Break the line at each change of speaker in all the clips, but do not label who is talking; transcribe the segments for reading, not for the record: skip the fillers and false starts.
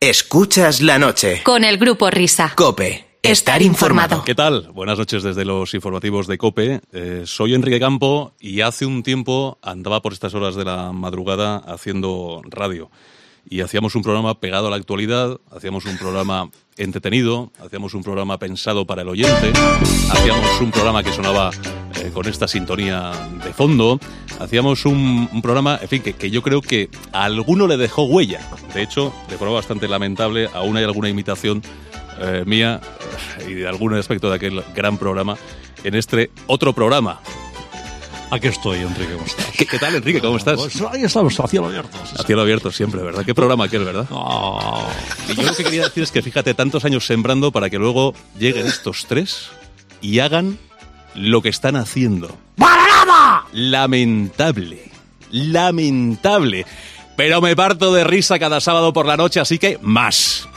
Escuchas la noche.
Con el Grupo Risa.
COPE. Estar informado.
¿Qué tal? Buenas noches desde los informativos de COPE. Soy Enrique Campo y hace un tiempo andaba por estas horas de la madrugada haciendo radio. Y hacíamos un programa pegado a la actualidad, hacíamos un programa entretenido, hacíamos un programa pensado para el oyente, hacíamos un programa que sonaba con esta sintonía de fondo, hacíamos un programa, en fin, que yo creo que a alguno le dejó huella. De hecho, de forma bastante lamentable, aún hay alguna imitación mía y de algún aspecto de aquel gran programa en este otro programa.
Aquí estoy, Enrique, ¿cómo estás?
¿Qué tal, Enrique? ¿Cómo estás?
Pues ahí estamos, a cielo abierto.
A cielo abierto siempre, ¿verdad? ¿Qué programa aquel, verdad?
Oh.
Y yo lo que quería decir es que fíjate, tantos años sembrando para que luego lleguen estos tres y hagan lo que están haciendo.
¡Panorama!
Lamentable. Lamentable. Pero me parto de risa cada sábado por la noche, así que más.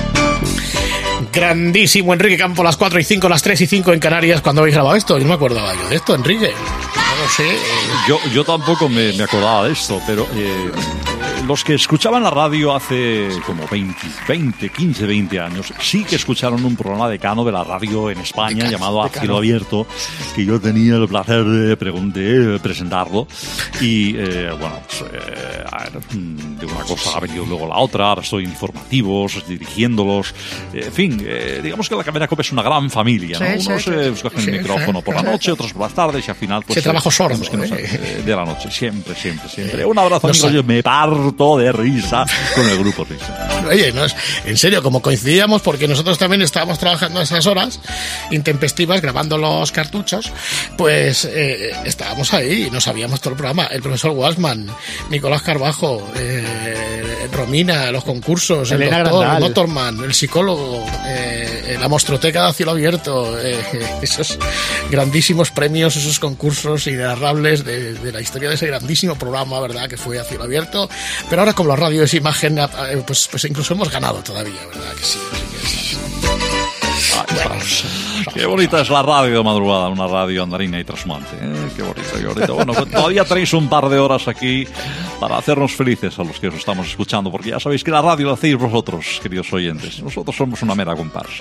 Grandísimo Enrique Campo, las 4 y 5, las 3 y 5 en Canarias. ¿Cuándo habéis grabado esto? Yo no me acordaba yo de esto, Enrique. No lo sé.
Yo tampoco me acordaba de esto, pero los que escuchaban la radio hace como 15, 20 años, sí que escucharon un programa decano de la radio en España llamado A Cielo Abierto, que yo tenía el placer de presentarlo. Y bueno, pues, de una cosa ha venido luego la otra, ahora estoy en informativos, dirigiéndolos, en fin, digamos que la Cadena COPE es una gran familia, ¿no? Unos cogen el micrófono por la noche, otros por las tardes y al final pues...
Ese trabajo sordo,
de la noche, siempre. Un abrazo, amigos, yo me parto de risa con el Grupo Risa.
Oye, no, en serio, como coincidíamos, porque nosotros también estábamos trabajando a esas horas intempestivas, grabando los cartuchos, pues estábamos ahí y no sabíamos todo el programa. El profesor Walsman, Nicolás Carbajo, Romina, los concursos,
Elena
el doctor,
Grandal,
el Motorman, el psicólogo, la Mostroteca de Cielo Abierto, esos grandísimos premios, esos concursos inenarrables de la historia de ese grandísimo programa, ¿verdad?, que fue A Cielo Abierto. Pero ahora, como la radio es imagen, pues incluso hemos ganado todavía, ¿verdad? Que sí.
Qué bonita es la radio de madrugada, una radio andarina y trasmante, ¿eh? Qué bonito. Bueno, pues todavía tenéis un par de horas aquí para hacernos felices a los que os estamos escuchando, porque ya sabéis que la radio la hacéis vosotros, queridos oyentes. Nosotros somos una mera comparsa.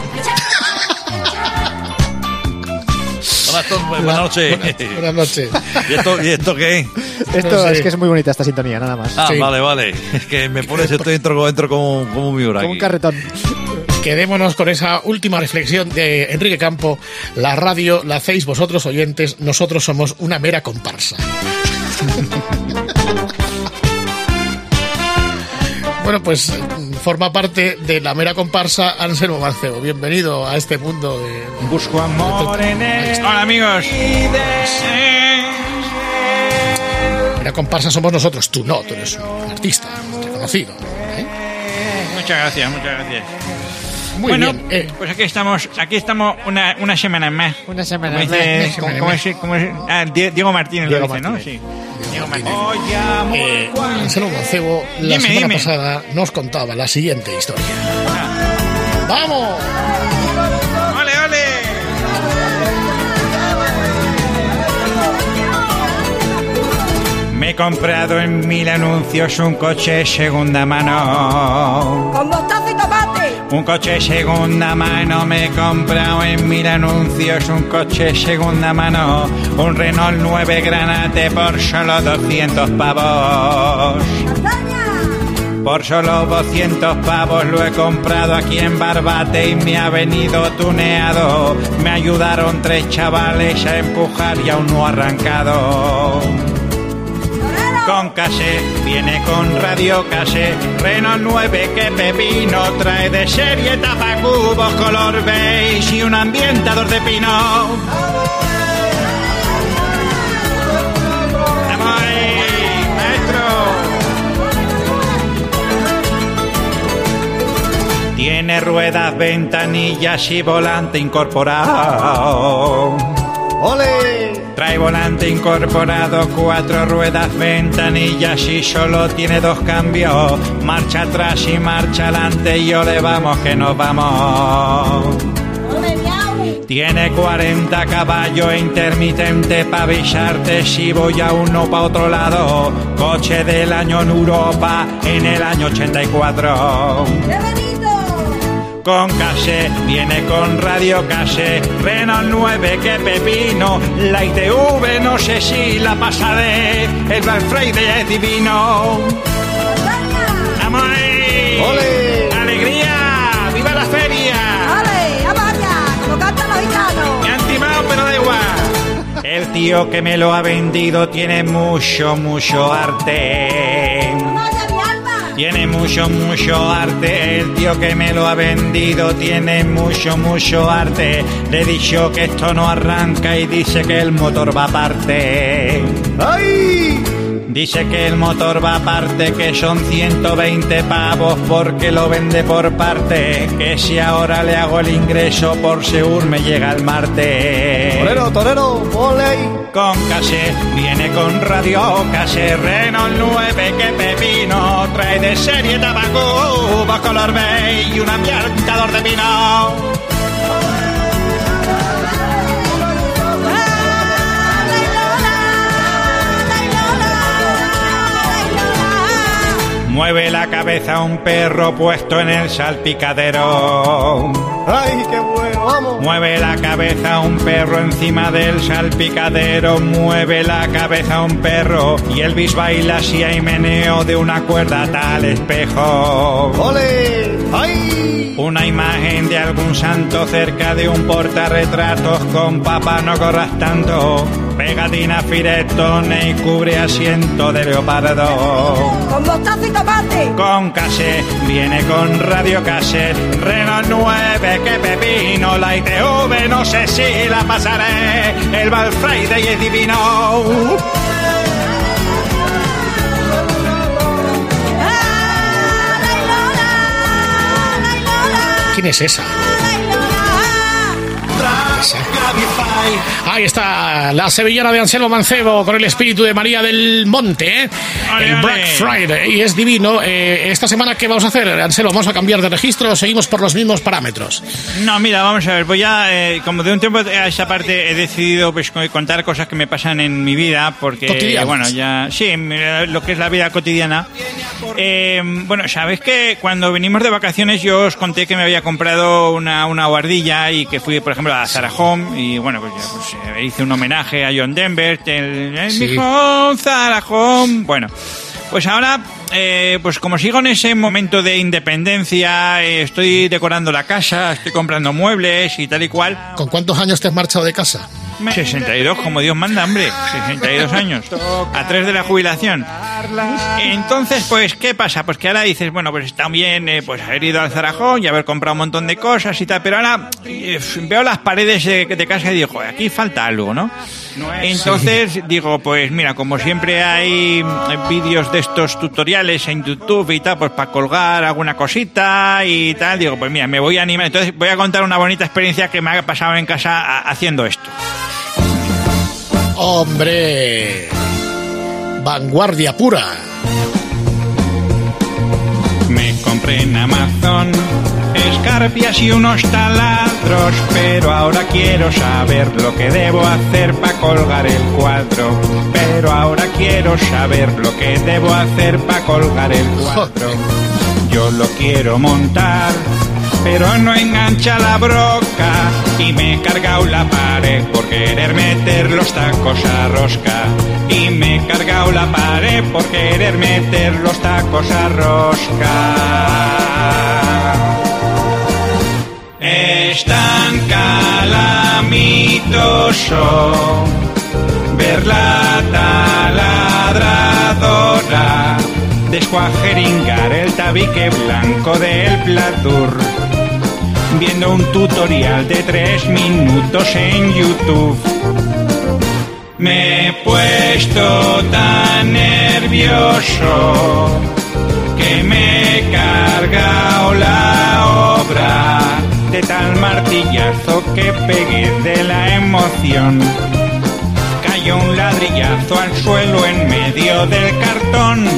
Buenas noches.
Buenas noches.
¿Y esto qué?
Esto
No sé.
es que es muy bonita esta sintonía, nada más.
Ah,
Sí.
vale. Es que me pones esto entro como mi hora
Como
aquí.
un carretón.
Quedémonos con esa última reflexión de Enrique Campo. La radio la hacéis vosotros, oyentes. Nosotros somos una mera comparsa. Bueno, pues forma parte de la mera comparsa Anselmo Mancebo. Bienvenido a este mundo de...
Busco amor en él. Hola, amigos.
La comparsa somos nosotros. Tú no, tú eres un artista reconocido, ¿eh?
Muchas gracias.
Muy
Bueno,
bien.
pues aquí estamos una semana más.
Una semana
Como
más.
dice, ¿cómo es? Ah, Diego Martínez
Diego
lo dice,
Martínez.
¿no? Sí. Diego Martínez.
Anselmo Mancebo, la semana
Dime.
pasada nos contaba la siguiente historia. ¡Vamos!
¡Ole! Me he comprado en 1000 anuncios un coche de segunda mano.
Con mostaza y tomate.
Un coche de segunda mano, me he comprado en 1000 anuncios un coche de segunda mano. Un Renault 9 Granate por solo 200 pavos. Por solo 200 pavos lo he comprado aquí en Barbate y me ha venido tuneado. Me ayudaron 3 chavales a empujar y aún no ha arrancado. Con cassette, viene con radio cassette, Renault 9 que pepino, trae de serie tapacubos color beige y un ambientador de pino. ¡Vamos ahí, maestro! Tiene ruedas, ventanillas y volante incorporado.
¡Ole!
Trae volante incorporado, 4 ruedas, ventanillas y solo tiene 2 cambios. Marcha atrás y marcha adelante y ole vamos que nos vamos. Tiene 40 caballos e intermitente para avisarte si voy a uno pa' otro lado. Coche del año en Europa en el año 84.
¡Qué bonito!
Con cassette, viene con radio cassette, Renault 9, qué pepino, la ITV no sé si la pasaré, el Black Friday es divino. ¡Vamos ahí!
¡Ole!
¡Alegría! ¡Viva la feria!
¡Ole! ¡A vaya! ¡Como cantan los gitanos!
Me han timado, pero da igual. El tío que me lo ha vendido tiene mucho arte.
¡Vaya mi alma!
Tiene mucho arte. El tío que me lo ha vendido tiene mucho arte. Le he dicho que esto no arranca y dice que el motor va aparte.
¡Ay!
Dice que el motor va aparte, que son 120 pavos porque lo vende por parte. Que si ahora le hago el ingreso por seguro me llega el martes.
Torero, ole.
Con cassette, viene con radio cassette, Renault 9, que pepino, trae de serie tabaco, va color beige y un ambientador de pino. Mueve la cabeza un perro puesto en el salpicadero.
¡Ay, qué bueno! ¡Vamos!
Mueve la cabeza un perro encima del salpicadero. Mueve la cabeza un perro y Elvis baila así hay meneo de una cuerda tal espejo.
¡Ole! ¡Ay!
Una imagen de algún santo cerca de un portarretratos con papá no corras tanto. Pegatina firetone y cubre asiento de leopardo.
¡Con mostaza y tomate!
Con cassette, viene con radio cassette, Renault 9, que pepino, la ITV no sé si la pasaré, el Black Friday es divino.
¿Quién es esa? Ahí está la sevillana de Anselmo Mancebo con el espíritu de María del Monte, ¿eh? El Black Friday, y es divino. Esta semana, ¿qué vamos a hacer, Anselmo? ¿Vamos a cambiar de registro o seguimos por los mismos parámetros?
No, mira, vamos a ver, pues ya, como de un tiempo a esta parte he decidido pues contar cosas que me pasan en mi vida, porque,
¿Cotidianas?
bueno, ya, sí, lo que es la vida cotidiana. Bueno, sabes que cuando venimos de vacaciones yo os conté que me había comprado una guardilla y que fui, por ejemplo, a Zara Home y, bueno, pues ya hice un homenaje a John Denver, mi home, Zara Home. Bueno, pues ahora, pues como sigo en ese momento de independencia, estoy decorando la casa, estoy comprando muebles y tal y cual.
¿Con cuántos años te has marchado de casa?
62, como Dios manda, hombre. 62 años. A 3 de la jubilación. Entonces, pues, ¿qué pasa? Pues que ahora dices, bueno, pues está bien, pues haber ido al Zarajón y haber comprado un montón de cosas y tal, pero ahora veo las paredes de casa y digo, aquí falta algo, ¿no? Entonces digo, pues mira, como siempre hay vídeos de estos tutoriales en YouTube y tal, pues para colgar alguna cosita y tal, digo, pues mira, me voy a animar. Entonces voy a contar una bonita experiencia que me ha pasado en casa haciendo esto.
¡Hombre! Vanguardia pura.
Me compré en Amazon escarpias y unos taladros, pero ahora quiero saber lo que debo hacer para colgar el cuadro. Pero ahora quiero saber lo que debo hacer para colgar el cuadro. Yo lo quiero montar, pero no engancha la broca y me he cargado la pared por querer meter los tacos a rosca. Y me he cargado la pared por querer meter los tacos a rosca. Es tan calamitoso ver la taladradora descuajeringar el tabique blanco del Platur, viendo un tutorial de 3 minutos en YouTube. Me he puesto tan nervioso que me he cargado la obra, de tal martillazo que pegué de la emoción. Cayó un ladrillazo al suelo en medio del cartón.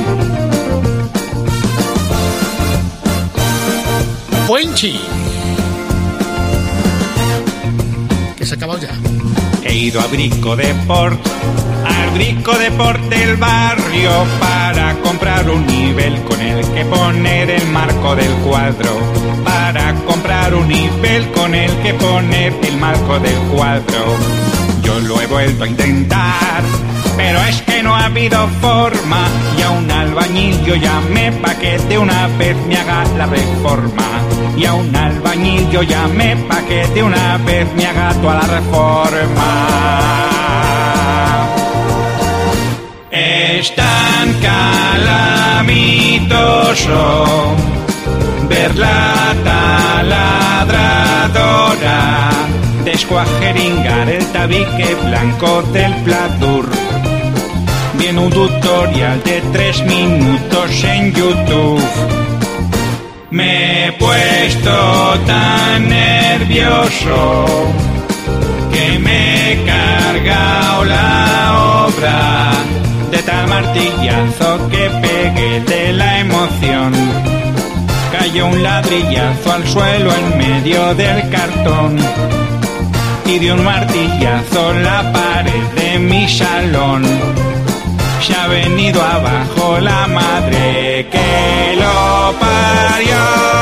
Puenchi. se ha acabado ya.
He ido a Brico Deport, al Brico Deport del barrio, para comprar un nivel con el que poner el marco del cuadro. Para comprar un nivel con el que poner el marco del cuadro. Yo lo he vuelto a intentar, pero es que no ha habido forma. Y a un albañil yo llamé pa' que de una vez me haga la reforma. Y a un albañil yo llamé pa' que de una vez me haga toda la reforma. Es tan calamitoso ver la taladradora descuajeringar el tabique blanco del pladur. Viene un tutorial de 3 minutos en YouTube. Me he puesto tan nervioso que me he cargado la obra de tal martillazo que pegué de la emoción. Cayó un ladrillazo al suelo en medio del cartón y de un martillazo la pared de mi salón. Se ha venido abajo la madre que lo parió.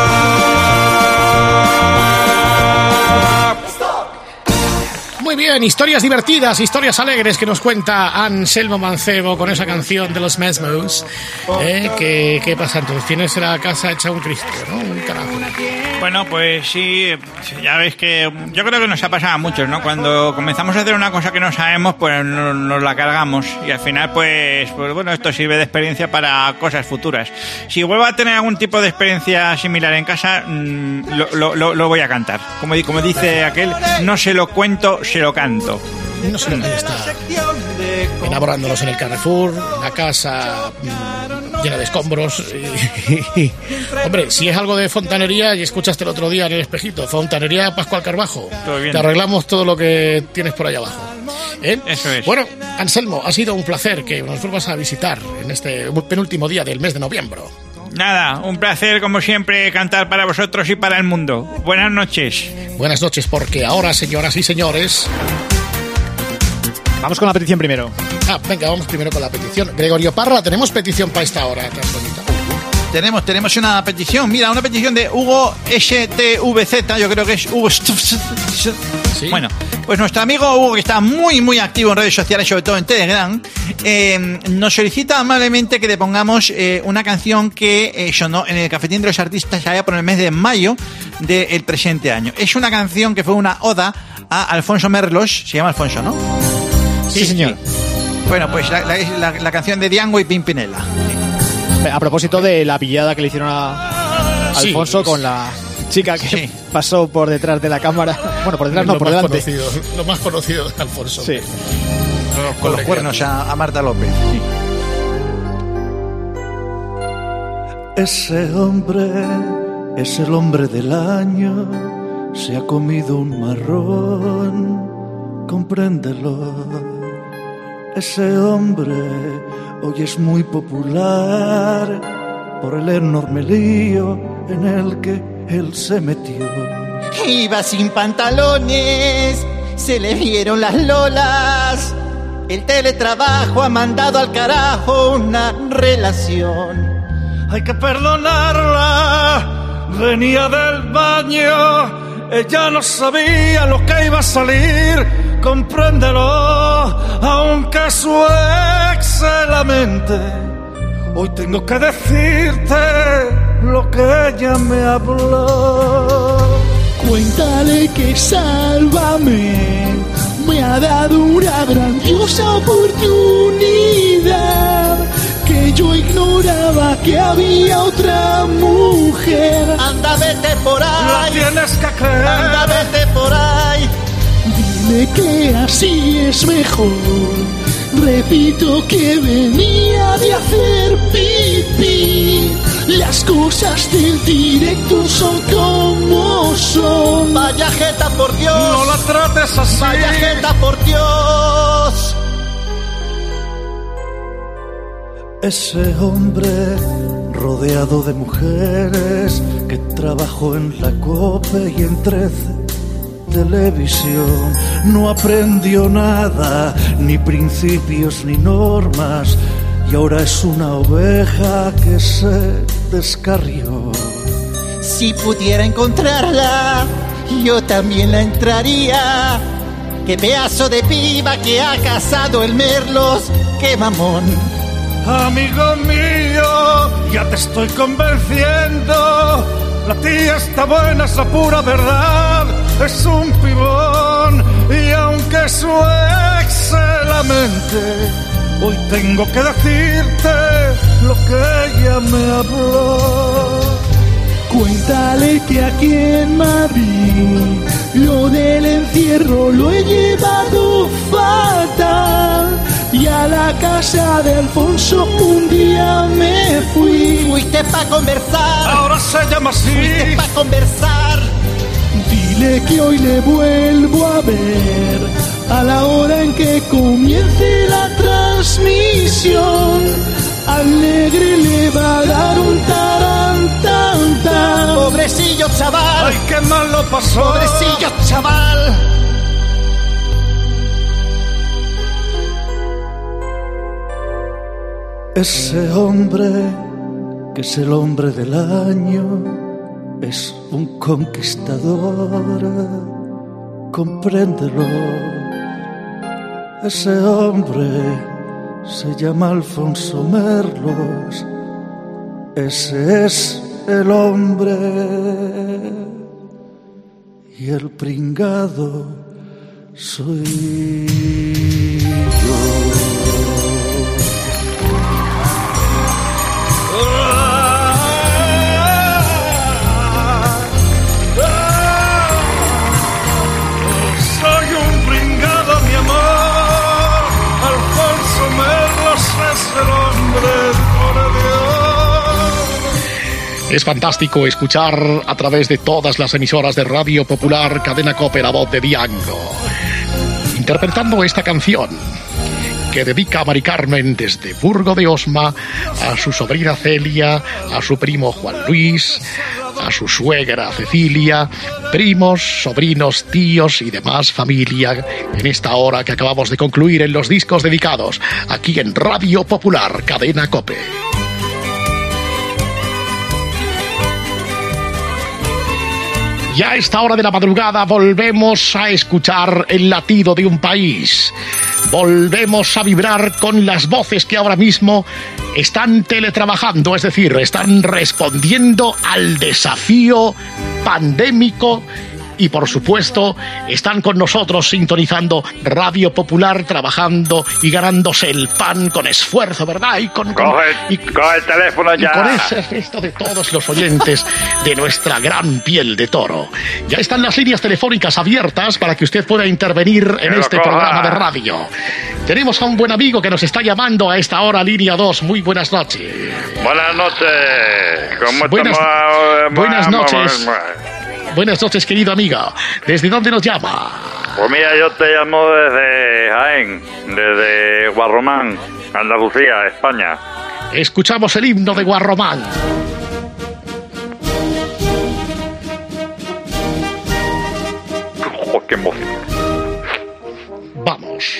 Muy bien, historias divertidas, historias alegres que nos cuenta Anselmo Mancebo con esa canción de los Mesmos. ¿Qué pasa entonces? Tienes la casa hecha un Cristo, ¿no? Un carajo.
Bueno, pues sí, ya ves que yo creo que nos ha pasado a muchos, ¿no? Cuando comenzamos a hacer una cosa que no sabemos, pues nos la cargamos y al final, pues bueno, esto sirve de experiencia para cosas futuras. Si vuelvo a tener algún tipo de experiencia similar en casa, lo voy a cantar. Como dice aquel, no se lo cuento, se lo canto.
No sé lo que está enamorándonos en el Carrefour, la casa llena de escombros. Hombre, si es algo de fontanería, y escuchaste el otro día en el espejito, fontanería Pascual Carbajo, te arreglamos todo lo que tienes por ahí abajo.
Eso es.
Bueno, Anselmo, ha sido un placer que nos vuelvas a visitar en este penúltimo día del mes de noviembre.
Nada, un placer como siempre cantar para vosotros y para el mundo. Buenas noches.
Buenas noches, porque ahora, señoras y señores...
Vamos con la petición primero.
Venga, vamos primero con la petición. Gregorio Parra, tenemos petición para esta hora tan bonita.
Tenemos una petición. Mira, una petición de Hugo STVZ. Yo creo que es Hugo.
¿Sí?
Bueno, pues nuestro amigo Hugo, que está muy activo en redes sociales, sobre todo en Telegram, nos solicita amablemente que le pongamos una canción que sonó en el Cafetín de los Artistas allá por el mes de mayo del presente año. Es una canción que fue una oda a Alfonso Merlos. Se llama Alfonso, ¿no?
Sí, señor.
Bueno, pues la canción de Diango y Pimpinela.
A propósito de la pillada que le hicieron a Alfonso con la chica que pasó por detrás de la cámara. Bueno, por detrás no, por delante.
Lo más conocido de Alfonso.
Sí.
Con los cuernos a Marta López. Sí.
Ese hombre es el hombre del año. Se ha comido un marrón, compréndelo. Ese hombre hoy es muy popular por el enorme lío en el que él se metió.
Iba sin pantalones, se le vieron las lolas. El teletrabajo ha mandado al carajo una relación.
Hay que perdonarla, venía del baño, ella no sabía lo que iba a salir. Compréndelo, aunque su ex se lamente. Hoy tengo que decirte lo que ella me habló.
Cuéntale que Sálvame me ha dado una grandiosa oportunidad, que yo ignoraba que había otra mujer.
Anda, vete por ahí.
La tienes que creer.
Anda, vete por ahí.
Dile que así es mejor. Repito que venía de hacer pipí. Las cosas del directo son como son.
Vaya jeta, por Dios.
No la trates así.
Vaya jeta, por Dios.
Ese hombre rodeado de mujeres que trabajó en la COPE y en 13
televisión. No aprendió nada, ni principios ni normas, y ahora es una oveja que se descarrió.
Si pudiera encontrarla, yo también la entraría. Qué pedazo de piba que ha casado el Merlos, qué mamón.
Amigo mío, ya te estoy convenciendo. La tía está buena, es la pura verdad. Es un pibón, y aunque su ex se lamente, hoy tengo que decirte lo que ella me habló.
Cuéntale que aquí en Madrid lo del encierro lo he llevado fatal. Y a la casa de Alfonso un día me fui.
Fuiste pa' conversar.
Ahora se llama así.
Fuiste pa' conversar.
Dile que hoy le vuelvo a ver a la hora en que comience la transmisión. Al negre le va a dar un tarantanta.
Pobrecillo chaval.
Ay, qué mal lo pasó.
Pobrecillo chaval.
Ese hombre, que es el hombre del año, es un conquistador, compréndelo. Ese hombre se llama Alfonso Merlos, ese es el hombre, y el pringado soy yo.
Soy un pringado, mi amor. Alfonso Merlos es el hombre, por Dios.
Es fantástico escuchar a través de todas las emisoras de Radio Popular Cadena COPE la voz de Diango, interpretando esta canción que dedica a Mari Carmen desde Burgo de Osma, a su sobrina Celia, a su primo Juan Luis, a su suegra Cecilia, primos, sobrinos, tíos y demás familia, en esta hora que acabamos de concluir en los discos dedicados, aquí en Radio Popular Cadena COPE. Ya a esta hora de la madrugada volvemos a escuchar el latido de un país. Volvemos a vibrar con las voces que ahora mismo están teletrabajando, es decir, están respondiendo al desafío pandémico y, por supuesto, están con nosotros sintonizando Radio Popular, trabajando y ganándose el pan con esfuerzo, ¿verdad? Y
coge el teléfono ya.
Y con ese gesto de todos los oyentes de nuestra gran piel de toro. Ya están las líneas telefónicas abiertas para que usted pueda intervenir en este programa de radio. Tenemos a un buen amigo que nos está llamando a esta hora, línea 2. Muy buenas noches.
Buenas noches. ¿Cómo
buenas,
estamos?
Buenas noches. Buenas noches, querido amigo. ¿Desde dónde nos llama?
Pues mira, yo te llamo desde Jaén, desde Guarromán, Andalucía, España.
Escuchamos el himno de Guarromán.
¡Oh, qué emoción!
Vamos.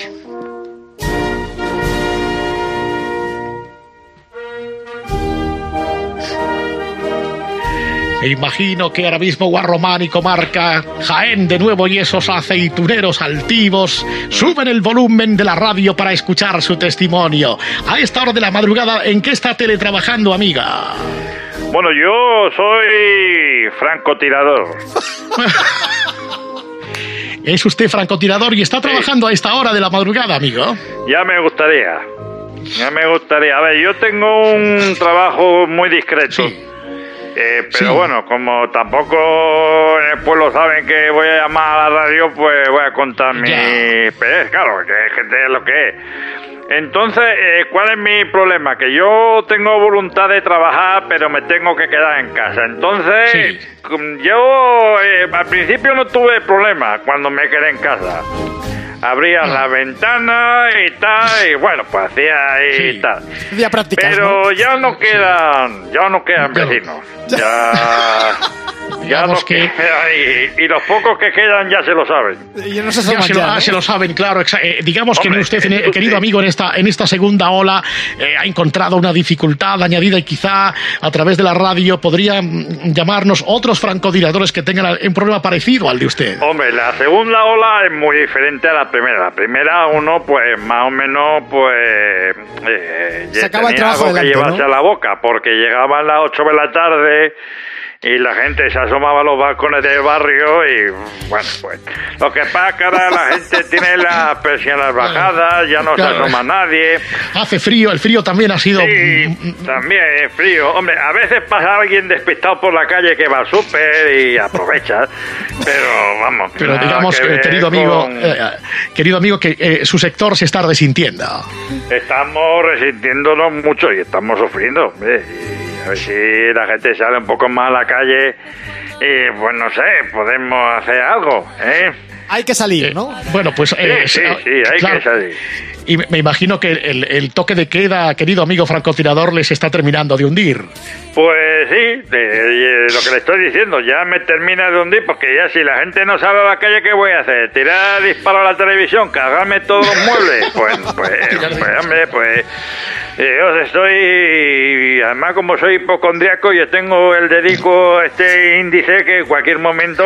Me imagino que ahora mismo Guarromán y comarca Jaén de nuevo y esos aceituneros altivos suben el volumen de la radio para escuchar su testimonio. A esta hora de la madrugada, ¿en qué está teletrabajando, amiga?
Bueno, yo soy francotirador.
¿Es usted francotirador y está trabajando a esta hora de la madrugada, amigo?
Ya me gustaría. A ver, yo tengo un trabajo muy discreto. Sí. Pero bueno, como tampoco en el pueblo saben que voy a llamar a la radio, pues voy a contar mi experiencia, claro, que es gente es lo que es. Entonces, ¿cuál es mi problema? Que yo tengo voluntad de trabajar, pero me tengo que quedar en casa. Entonces, yo al principio no tuve problema cuando me quedé en casa. Abría la ventana y tal, y bueno, pues hacía ahí y tal.
Ya practicas,
pero ¿no? ya no quedan vecinos. Ya
digamos que...
Y los pocos que quedan ya se lo saben.
Se lo saben, claro. Digamos que usted, querido amigo, en esta segunda ola ha encontrado una dificultad añadida y quizá a través de la radio podrían llamarnos otros francotiradores que tengan un problema parecido al de usted.
Hombre, la segunda ola es muy diferente a la primera. La primera uno, pues, más o menos, pues...
sacaba el trabajo
algo
adelante,
que llevarse a la boca, porque llegaban las 8 de la tarde... y la gente se asomaba a los balcones del barrio y, bueno, pues lo que pasa es que ahora la gente tiene las persianas bajadas, ya no se asoma nadie.
Hace frío, el frío también ha sido...
Sí, también es frío. Hombre, a veces pasa alguien despistado por la calle que va al súper y aprovecha, pero vamos...
Pero digamos, querido amigo, que su sector se está resintiendo.
Estamos resintiéndonos mucho y estamos sufriendo, hombre, a ver si la gente sale un poco más a la calle y, pues no sé, podemos hacer algo, ¿eh?
Hay que salir, ¿no?
Bueno, pues...
sí, hay que salir.
Y me imagino que el toque de queda, querido amigo francotirador, les está terminando de hundir.
Pues sí, lo que le estoy diciendo, ya me termina de hundir, porque ya si la gente no sale a la calle, ¿qué voy a hacer? ¿Tirar disparo a la televisión? ¿Cargarme todos los muebles? Pues yo estoy... Además, como soy hipocondriaco, yo tengo el dedico, este índice, que en cualquier momento...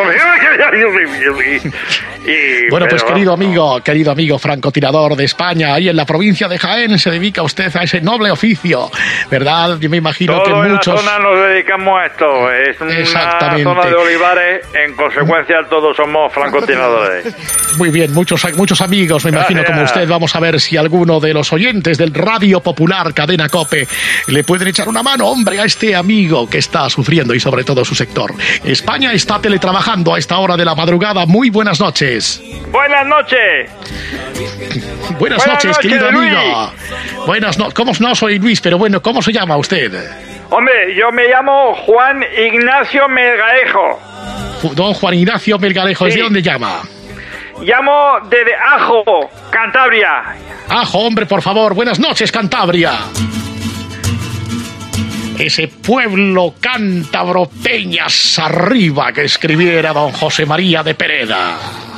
Bueno, pues querido amigo francotirador de España, ahí en la provincia de Jaén se dedica usted a ese noble oficio, ¿verdad? Yo me imagino que muchos...
en la zona nos dedicamos a esto, es una zona de olivares, en consecuencia todos somos francotiradores.
Muy bien, muchos amigos, me imagino, como usted. Vamos a ver si alguno de los oyentes del Radio Popular Cadena COPE le pueden echar una mano, hombre, a este amigo que está sufriendo y sobre todo su sector. España está teletrabajando a esta hora de la madrugada. Muy buenas noches.
Buenas noches.
Buenas noches, querido amigo. ¿Cómo no soy Luis? Pero bueno, ¿cómo se llama usted?
Hombre, yo me llamo Juan Ignacio Melgarejo.
Don Juan Ignacio Melgarejo, ¿desde dónde llama?
Llamo desde Ajo, Cantabria.
Ajo, hombre, por favor. Buenas noches, Cantabria. Ese pueblo cántabro Peñas arriba que escribiera don José María de Pereda.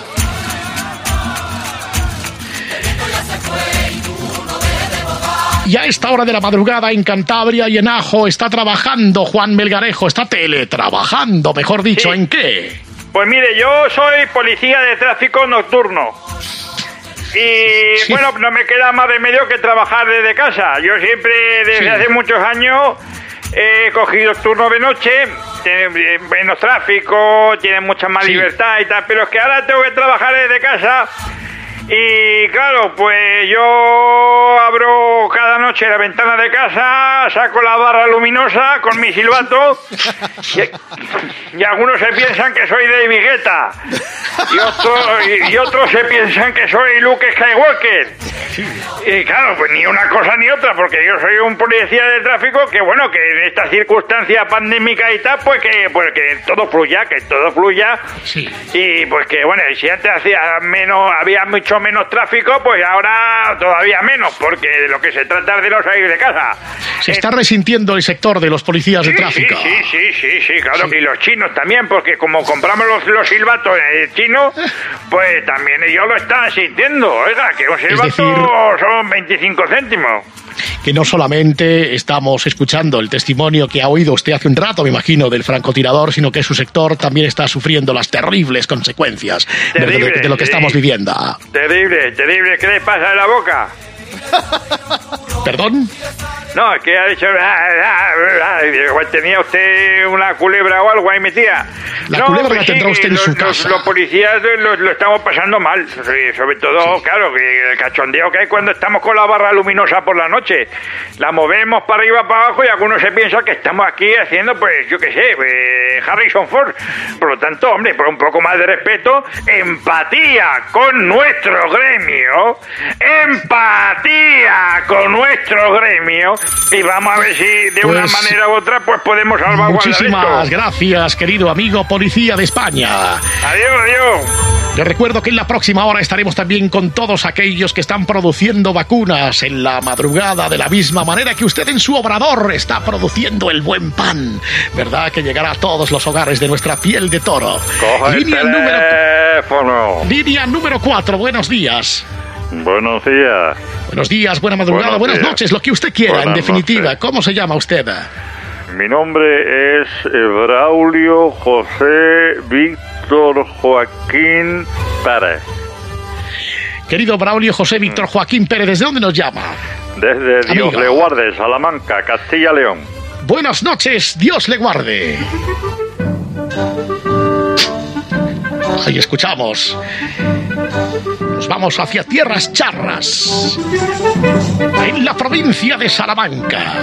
Y a esta hora de la madrugada en Cantabria y en Ajo está trabajando Juan Melgarejo, está teletrabajando, mejor dicho, ¿sí? ¿En qué?
Pues mire, yo soy policía de tráfico nocturno. Y sí, bueno, no me queda más remedio que trabajar desde casa. Yo siempre, desde hace muchos años, he cogido turnos de noche, tiene menos tráfico, tiene mucha más libertad y tal, pero es que ahora tengo que trabajar desde casa. Y claro, pues yo abro cada noche la ventana de casa, saco la barra luminosa con mi silbato y algunos se piensan que soy David Guetta y otros se piensan que soy Luke Skywalker. Y claro, pues ni una cosa ni otra, porque yo soy un policía de tráfico que bueno, que en esta circunstancia pandémica y tal, pues que todo fluya,
Sí.
Y pues que bueno, si antes había mucho menos tráfico, pues ahora todavía menos, porque de lo que se trata es de no salir de casa.
Se está resintiendo el sector de los policías de tráfico.
Sí, claro, y los chinos también, porque como compramos los silbatos chinos, pues también ellos lo están sintiendo. Oiga, que un silbato son 25 céntimos.
Que no solamente estamos escuchando el testimonio que ha oído usted hace un rato, me imagino, del francotirador, sino que su sector también está sufriendo las terribles consecuencias de lo que estamos viviendo.
Terrible. ¿Qué le pasa en la boca?
¿Perdón?
No, es que ha dicho... ¿Tenía usted una culebra o algo ahí metida?
La culebra la tendrá usted en su casa.
Los policías lo estamos pasando mal. Sobre todo, claro, que el cachondeo que hay cuando estamos con la barra luminosa por la noche. La movemos para arriba, para abajo y algunos se piensan que estamos aquí haciendo, pues, yo qué sé, Harrison Ford. Por lo tanto, hombre, por un poco más de respeto, empatía con nuestro gremio. Empatía con nuestro gremio. Y vamos a ver si de una manera u otra pues podemos salvaguardar esto.
Muchísimas gracias, querido amigo policía de España.
Adiós.
Les recuerdo que en la próxima hora estaremos también con todos aquellos que están produciendo vacunas en la madrugada, de la misma manera que usted en su obrador está produciendo el buen pan, ¿verdad? Que llegará a todos los hogares de nuestra piel de toro.
Coge el teléfono.
Línea número 4, buenos días.
Buenos días.
Buenos días, buena madrugada, buenas noches, lo que usted quiera,
buenas
en definitiva.
Noches.
¿Cómo se llama usted?
Mi nombre es Braulio José Víctor Joaquín Pérez.
Querido Braulio José Víctor Joaquín Pérez, ¿desde dónde nos llama?
Desde
Amigo.
Dios le guarde, Salamanca, Castilla-León.
Buenas noches, Dios le guarde. Ahí escuchamos. Nos vamos hacia tierras charras, en la provincia de Salamanca.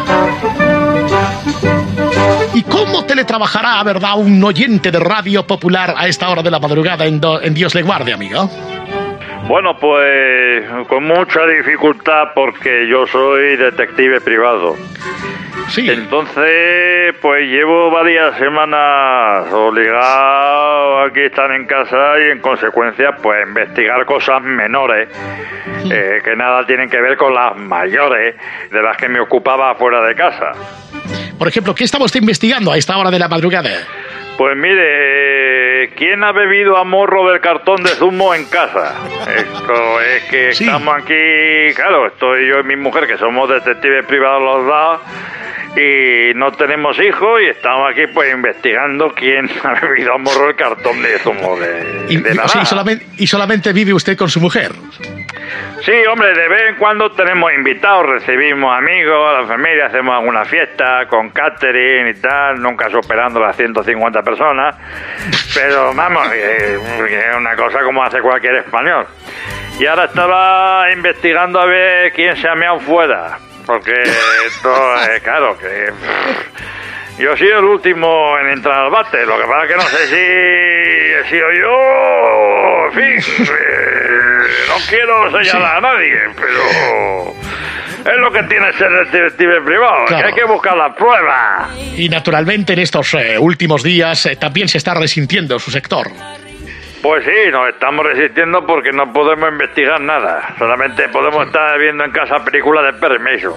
¿Y cómo teletrabajará, verdad, un oyente de Radio Popular a esta hora de la madrugada en Dios le guarde, amigo?
Bueno, pues con mucha dificultad porque yo soy detective privado.
Sí.
Entonces, pues llevo varias semanas obligado aquí a estar en casa y en consecuencia, pues investigar cosas menores que nada tienen que ver con las mayores de las que me ocupaba fuera de casa.
Por ejemplo, ¿qué está usted investigando a esta hora de la madrugada?
Pues mire, ¿quién ha bebido a morro del cartón de zumo en casa? Esto es que
Sí.
estamos aquí, claro, estoy yo y mi mujer, que somos detectives privados los dos, y no tenemos hijos, y estamos aquí pues investigando quién ha bebido a morro el cartón de zumo de naranja.
Y solamente vive usted con su mujer.
Sí, hombre, de vez en cuando tenemos invitados, recibimos amigos, a la familia, hacemos alguna fiesta con catering y tal, nunca superando las 150 personas, pero vamos, es una cosa como hace cualquier español. Y ahora estaba investigando a ver quién se ha meado fuera, porque esto es claro que... Yo he sido el último en entrar al bate, lo que pasa es que no sé si he sido yo, en fin, no quiero señalar a nadie, pero es lo que tiene ser detective privado,
Claro.
que hay que buscar las pruebas.
Y naturalmente en estos últimos días también se está resintiendo su sector.
Pues sí, nos estamos resistiendo porque no podemos investigar nada, solamente podemos estar viendo en casa películas de permiso.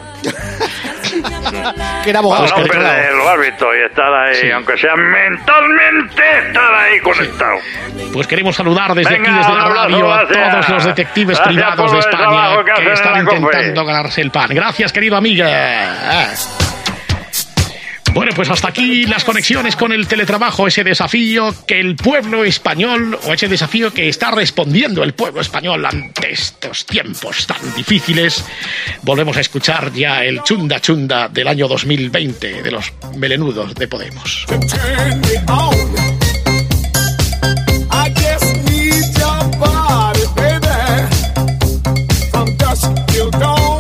Que era abogado.
Para no perder el hábito y estar ahí,
Sí.
aunque sea mentalmente, estar ahí conectado.
Pues queremos saludar desde
Venga,
aquí, desde la
un abrazo,
radio, a
gracias.
todos los detectives
Gracias
privados
por
de
el
España
trabajo que
que
hacen
están
en la COPE.
intentando ganarse el pan. Gracias, querido amiga. Bueno, pues hasta aquí las conexiones con el teletrabajo, ese desafío que el pueblo español, o ese desafío que está respondiendo el pueblo español ante estos tiempos tan difíciles. Volvemos a escuchar ya el chunda chunda del año 2020 de los melenudos de Podemos.
I just need your body, baby. From dusk till dawn.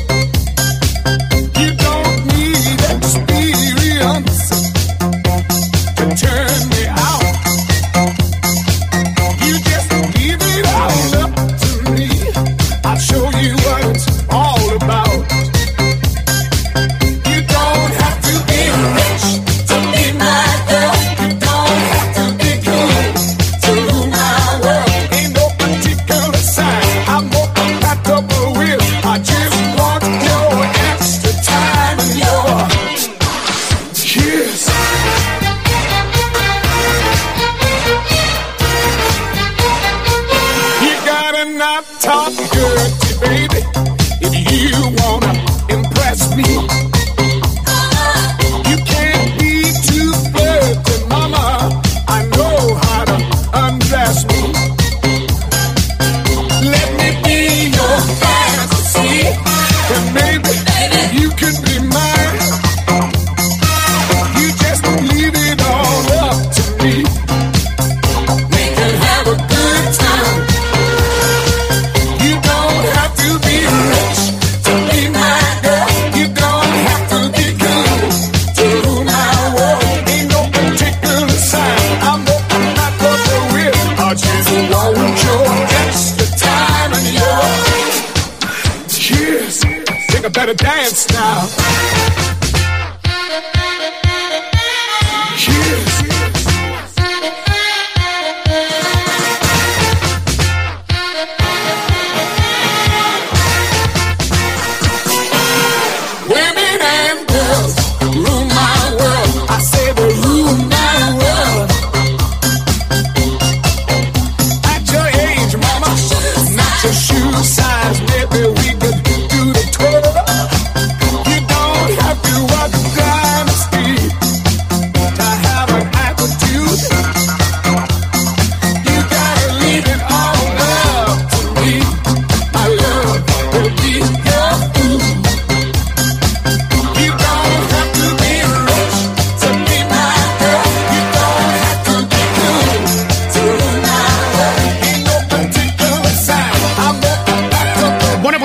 You don't need experience to turn me out. You just leave it all up to me. I'll show you what it's all about. You don't have to be rich to be my girl. You don't have to be good to rule my world. Ain't no particular sign I'm more compatible with. I just want your extra time and your kiss. You gotta not talk dirty, baby, if you wanna impress me. You can't be too flirty, mama. I know how to undress me. Let me be your fantasy, and maybe you could be mine. You just leave it all up to me. We can have a good time. You don't have to be rich to be my girl. You don't have to be good to rule my world. Ain't no particular sign I'm not gonna with. I just want your extra time and your kiss. Think I better dance now. Kiss.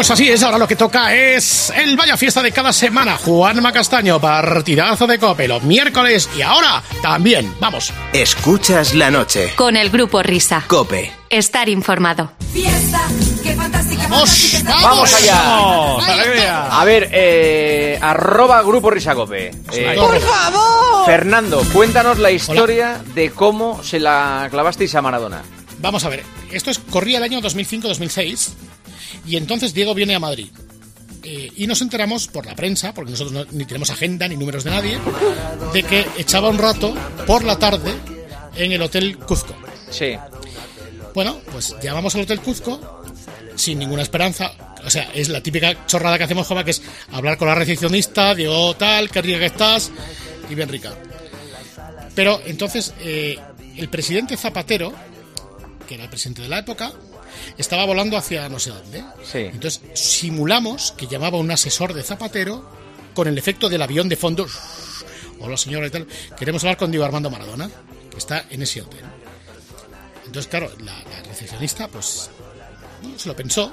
pues así es, ahora lo que toca es el Vaya Fiesta de cada semana. Juanma Castaño, partidazo de COPE los miércoles y ahora también, vamos.
Escuchas la noche.
Con el Grupo Risa.
COPE.
Estar informado.
Fiesta, qué fantástica.
¡Vamos allá! A ver, arroba Grupo Risa COPE.
¡Por favor!
Fernando, cuéntanos la historia de cómo se la clavasteis a Maradona.
Vamos a ver, corría el año 2005-2006 y entonces Diego viene a Madrid. Y nos enteramos por la prensa, porque nosotros ni tenemos agenda ni números de nadie, de que echaba un rato por la tarde en el Hotel Cuzco.
Sí.
Bueno, pues llamamos al Hotel Cuzco sin ninguna esperanza. O sea, es la típica chorrada que hacemos, Jova, que es hablar con la recepcionista, Diego tal, qué rica que estás, y bien rica. Pero entonces el presidente Zapatero, que era el presidente de la época, estaba volando hacia no sé dónde.
Sí.
Entonces simulamos que llamaba un asesor de Zapatero con el efecto del avión de fondo. Hola señora y tal, queremos hablar con Diego Armando Maradona, que está en ese hotel. Entonces claro, la recepcionista pues se lo pensó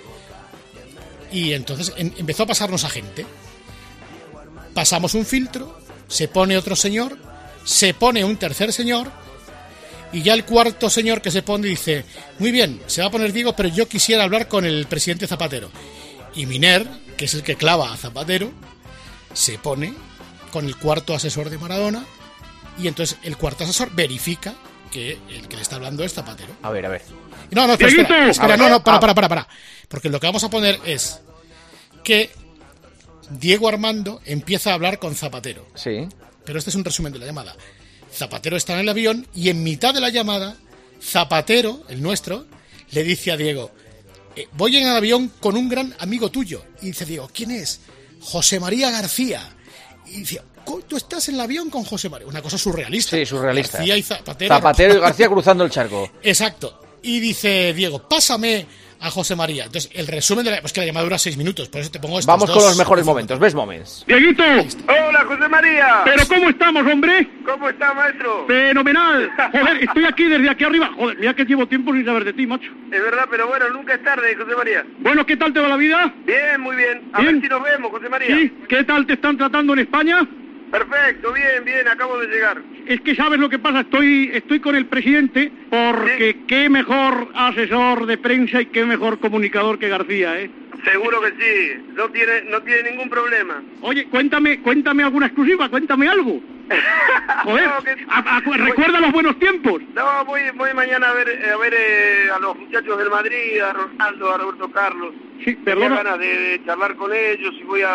y entonces empezó a pasarnos a gente. Pasamos un filtro, se pone otro señor, se pone un tercer señor y ya el cuarto señor que se pone dice: muy bien, se va a poner Diego, pero yo quisiera hablar con el presidente Zapatero. Y Miner, que es el que clava a Zapatero, se pone con el cuarto asesor de Maradona y entonces el cuarto asesor verifica que el que le está hablando es Zapatero.
A ver.
No, espera, para. Porque lo que vamos a poner es que Diego Armando empieza a hablar con Zapatero.
Sí.
Pero este es un resumen de la llamada. Zapatero está en el avión y en mitad de la llamada, Zapatero, el nuestro, le dice a Diego: voy en el avión con un gran amigo tuyo. Y dice Diego: ¿quién es? José María García. Y dice: tú estás en el avión con José María. Una cosa surrealista.
Sí, surrealista.
García y Zapatero.
Zapatero y García cruzando el charco.
Exacto. Y dice Diego: pásame a José María. Entonces, el resumen de pues que la llamada dura 6 minutos, por eso te pongo estos
Vamos
dos.
con los mejores momentos, Best Moments.
¡Dieguito!
¡Hola, José María!
¿Pero cómo estamos, hombre?
¿Cómo está, maestro?
¡Fenomenal! Joder, estoy aquí desde aquí arriba. Joder, mira que llevo tiempo sin saber de ti, macho.
Es verdad, pero bueno, nunca es tarde, José María.
Bueno, ¿qué tal te va la vida?
Bien, muy bien. A
¿Bien?
ver si nos vemos, José María.
¿Sí? ¿Qué tal te están tratando en España?
Perfecto, bien, acabo de llegar.
Es que sabes lo que pasa, estoy con el presidente porque
¿Sí?
Qué mejor asesor de prensa y qué mejor comunicador que García, ¿eh?
Seguro que sí, no tiene ningún problema.
Oye, cuéntame alguna exclusiva, cuéntame algo. Joder, recuerda los buenos tiempos.
No, voy mañana a ver a los muchachos del Madrid, a Ronaldo, a Roberto Carlos.
Sí,
tenía ganas de charlar con ellos y voy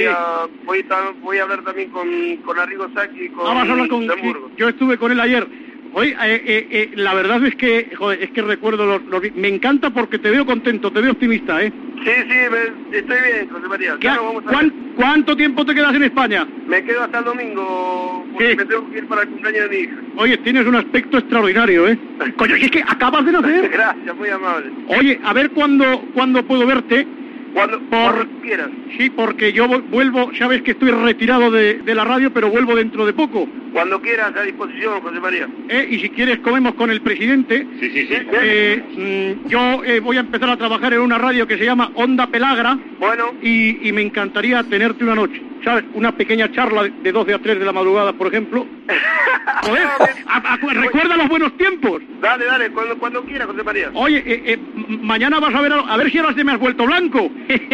a hablar también con Arrigo Sacchi y con
vas a hablar con
Luxemburgo.
Sí, yo estuve con él ayer. Oye, la verdad es que, joder, es que recuerdo me encanta porque te veo contento, te veo optimista, ¿eh?
Sí, estoy bien, José María. Claro, vamos a ver.
¿Cuánto tiempo te quedas en España?
Me quedo hasta el domingo, porque me tengo que ir para el cumpleaños de mi hija.
Oye, tienes un aspecto extraordinario, ¿eh? Coño, es que acabas de nacer.
Gracias, muy amable.
Oye, a ver cuándo puedo verte.
Cuando quieras.
Sí, porque yo vuelvo, sabes que estoy retirado de la radio, pero vuelvo dentro de poco.
Cuando quieras, a disposición, José María.
Y si quieres comemos con el presidente.
Sí.
Yo voy a empezar a trabajar en una radio que se llama Onda Pelagra.
Bueno.
Y me encantaría tenerte una noche. ¿Sabes? Una pequeña charla de 12 a 3 de la madrugada, por ejemplo. Joder, recuerda los buenos tiempos.
Dale, cuando quieras, José María.
Oye, mañana vas a ver si ahora se me has vuelto blanco.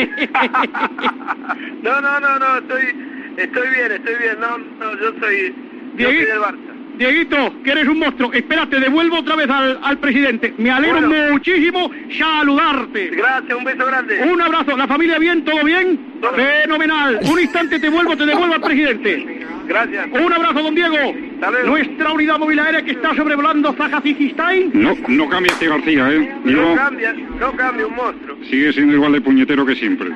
No, estoy bien. No, yo soy del Barça.
Dieguito, que eres un monstruo. Espérate, devuelvo otra vez al presidente. Me alegro muchísimo saludarte.
Gracias, un beso grande.
Un abrazo. ¿La familia bien? ¿Todo bien?
Todo.
Fenomenal. Un instante te devuelvo al presidente.
Gracias.
Un abrazo, don Diego. Nuestra unidad móvil aérea que está sobrevolando Zajazijistán.
No cambia este García, ¿eh?
No cambia, un monstruo.
Sigue siendo igual de puñetero que siempre.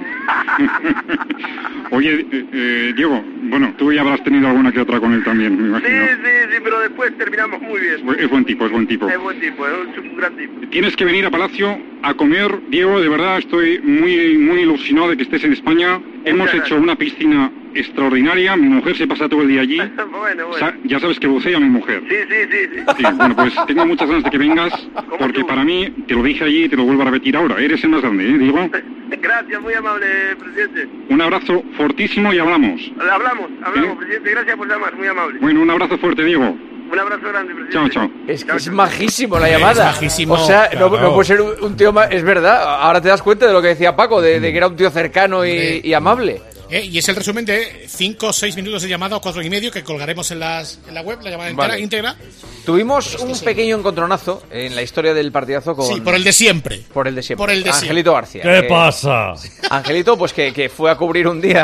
Oye, Diego, bueno, tú ya habrás tenido alguna que otra con él también, me imagino.
Sí, pero después terminamos muy bien.
Es buen tipo.
Es buen tipo, es un gran tipo.
Tienes que venir a Palacio a comer, Diego, de verdad estoy muy ilusionado de que estés en España. Hemos hecho una piscina extraordinaria. Mi mujer se pasa todo el día allí.
Bueno.
Ya sabes que bucea mi mujer.
Sí.
Sí, bueno, pues tengo muchas ganas de que vengas, porque para mí, te lo dije allí y te lo vuelvo a repetir ahora, eres el más grande, Diego.
Gracias, muy amable, presidente.
Un abrazo fortísimo y hablamos.
Hablamos, presidente, gracias por llamar, muy amable.
Bueno, un abrazo fuerte, Diego.
Un abrazo grande, presidente.
Chao.
Es que es majísimo la llamada.
Es majísimo,
o sea,
claro.
no puede ser un tío más... Es verdad, ahora te das cuenta de lo que decía Paco, de que era un tío cercano y amable.
Y es el resumen de 5 o 6 minutos de llamada o 4 y medio que colgaremos en la web, la llamada íntegra.
Tuvimos un pequeño encontronazo en la historia del partidazo con...
Sí, por el de siempre.
Angelito García.
¿Qué pasa?
Angelito, pues que fue a cubrir un día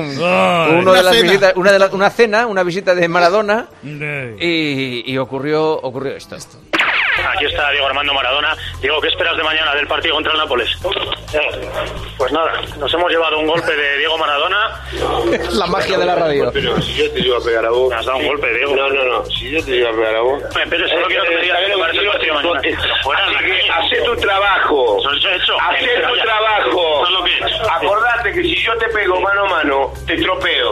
una visita de Maradona y ocurrió esto.
Aquí está Diego Armando Maradona. Diego, ¿qué esperas de mañana del partido contra el Nápoles? Pues nada, nos hemos llevado un golpe de Diego Maradona.
La magia de la radio.
Pero si yo te iba a pegar a vos. Me has dado un golpe, Diego. No. Si yo te iba a pegar a vos. Pero solo quiero que me digas qué te parece el partido de mañana.
Hacé tu trabajo.
Eso he hecho.
Hacé tu trabajo.
Eso es lo que he hecho.
Acordate que si yo te pego mano a mano, te tropeo.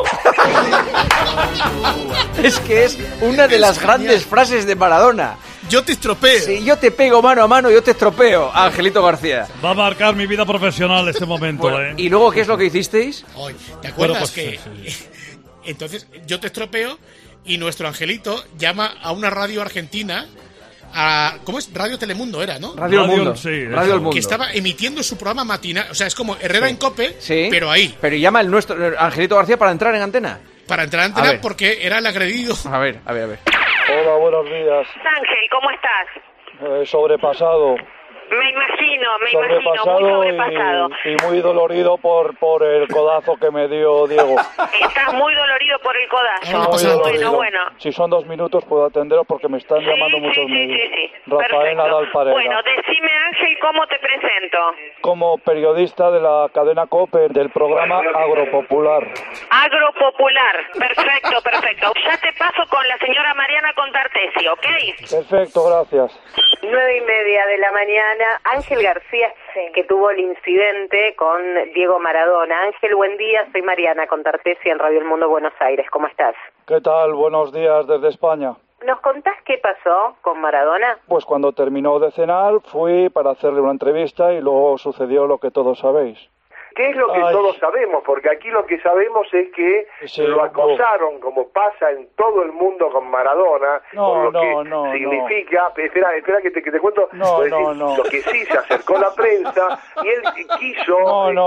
Es que es una de las grandes frases de Maradona.
Yo te estropeo.
Si yo te pego mano a mano, yo te estropeo. Angelito García.
Va a marcar mi vida profesional este momento,
bueno, ¿Y luego qué es lo que hicisteis?
¿Te acuerdas que entonces yo te estropeo y nuestro Angelito llama a una radio argentina, ¿cómo es? Radio Telemundo era, ¿no?
Radio El Mundo.
Sí,
Radio El Mundo.
Que estaba emitiendo su programa matinal, o sea, es como Herrera en COPE, pero ahí.
Pero llama el nuestro Angelito García para entrar en antena.
Para entrar en antena porque era el agredido.
A ver.
Hola, buenos días.
Ángel, ¿cómo estás?
Sobrepasado.
Me imagino, muy sobrepasado.
Y muy dolorido por el codazo que me dio Diego.
Estás muy dolorido por el codazo. Bueno.
Si son 2 minutos puedo atenderos porque me están llamando muchos medios.
Sí.
Rafael Nadal Parera.
Bueno, decime, Ángel, ¿cómo te presento?
Como periodista de la cadena COPE del programa Agropopular.
Agropopular, perfecto. Ya te paso con la señora Mariana Contartesi, ¿ok?
Perfecto, gracias.
9:30 de la mañana. Ángel García, que tuvo el incidente con Diego Maradona. Ángel, buen día, soy Mariana Contartesi en Radio El Mundo Buenos Aires. ¿Cómo estás?
¿Qué tal? Buenos días desde España.
¿Nos contás qué pasó con Maradona?
Pues cuando terminó de cenar fui para hacerle una entrevista y luego sucedió lo que todos sabéis.
¿Qué es lo que todos sabemos? Porque aquí lo que sabemos es que lo acosaron, como pasa en todo el mundo con Maradona, por lo que significa... Espera que te cuento. Lo que sí se acercó la prensa y él quiso...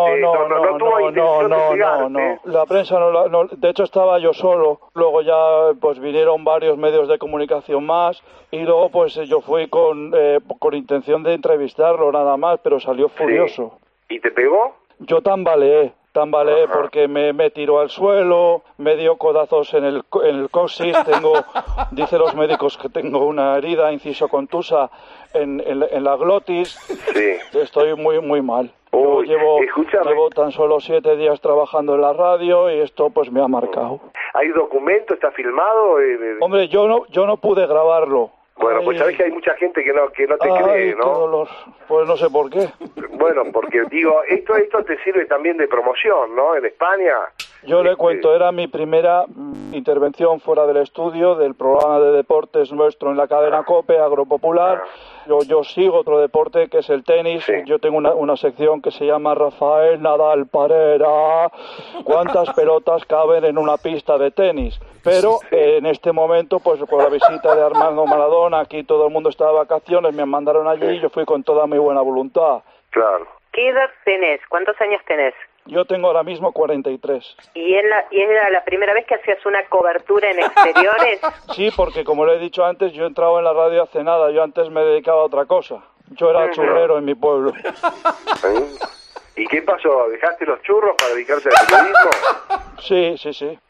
No tuvo intención de pegarte.
La prensa no, de hecho estaba yo solo. Luego ya pues vinieron varios medios de comunicación más y luego pues yo fui con intención de entrevistarlo nada más, pero salió furioso.
¿Sí? ¿Y te pegó?
Yo tambaleé porque me tiró al suelo, me dio codazos en el coxis, dice los médicos que tengo una herida, inciso contusa en la glotis.
Sí.
Estoy muy mal. Llevo tan solo 7 días trabajando en la radio y esto pues me ha marcado.
¿Hay documento? ¿Está filmado?
Hombre, yo no pude grabarlo.
Bueno, pues sabes que hay mucha gente que no te cree, ¿no?
Qué dolor. Pues no sé por qué.
Bueno, porque digo, esto te sirve también de promoción, ¿no? En España.
Yo le cuento, era mi primera intervención fuera del estudio del programa de deportes nuestro en la cadena COPE, Agropopular. Yo sigo otro deporte que es el tenis. Sí. Yo tengo una sección que se llama Rafael Nadal Parera. ¿Cuántas pelotas caben en una pista de tenis? Pero en este momento, pues con la visita de Armando Maradona, aquí todo el mundo está de vacaciones, me mandaron allí y yo fui con toda mi buena voluntad.
Claro.
¿Qué edad tenés? ¿Cuántos años tenés?
Yo tengo ahora mismo 43.
¿Y era la primera vez que hacías una cobertura en exteriores?
Sí, porque como le he dicho antes, yo he entrado en la radio hace nada. Yo antes me dedicaba a otra cosa. Yo era churrero en mi pueblo.
¿Y qué pasó? ¿Dejaste los churros para dedicarte al periodismo?
Sí.